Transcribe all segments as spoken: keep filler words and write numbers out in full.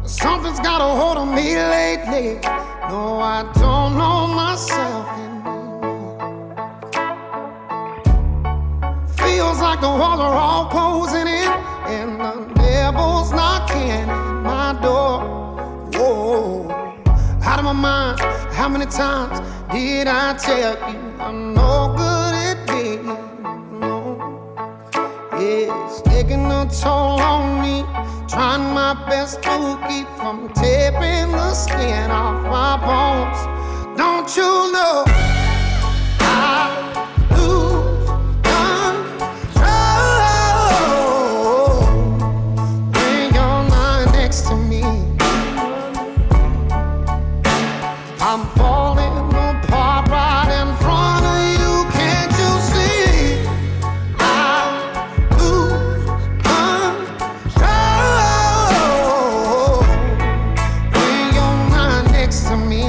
Something's got a hold on me lately. No, I don't know myself anymore. Feels like the walls are all closing in, and the devil's knocking at my door. Whoa, out of my mind. How many times did I tell you I'm no good at being alone? It's taking a toll on me, trying my best to keep from tearing the skin off my bones. Don't you know I lose control when you're not next to me? I'm falling apart right in front of you. Can't you see? I lose control when you're not next to me.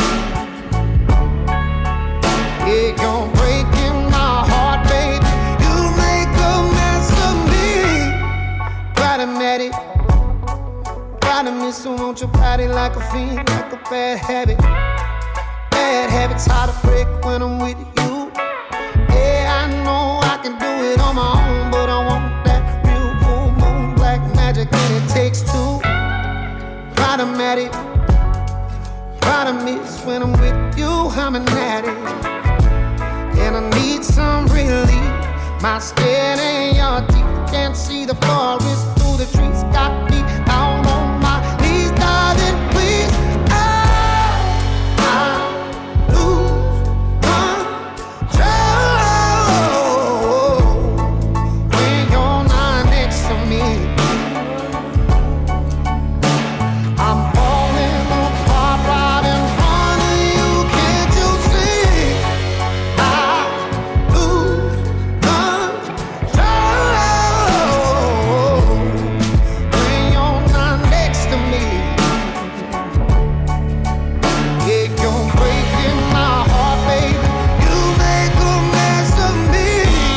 Yeah, you're breaking my heart, baby. You make a mess of me. Problematic, problem is, so won't you party like a fiend, like a bad habit. Bad habits hard to break when I'm with you. Yeah, I know I can do it on my own, but I want that real full moon black magic, and it takes two. Problematic, problem is when I'm with you, I'm an addict, and I need some relief. My skin and your teeth can't see the forest through the trees. Got me out on my knees, darling, please. Oh, I lose control when you're not next to me. I'm falling apart right in front of you. Can't you see? I lose control when you're not next to me. Yeah, you're breaking my heart, baby. You make a mess of me.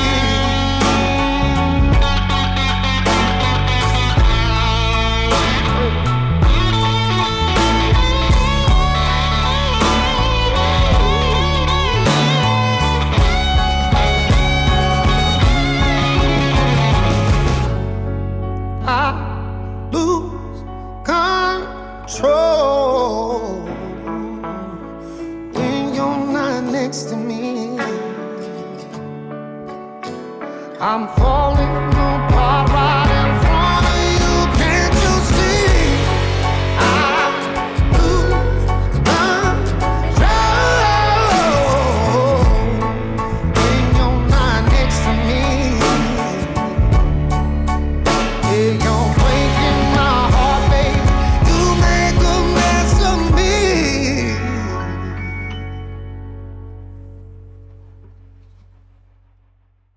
I lose control when you're not next to me. I'm falling apart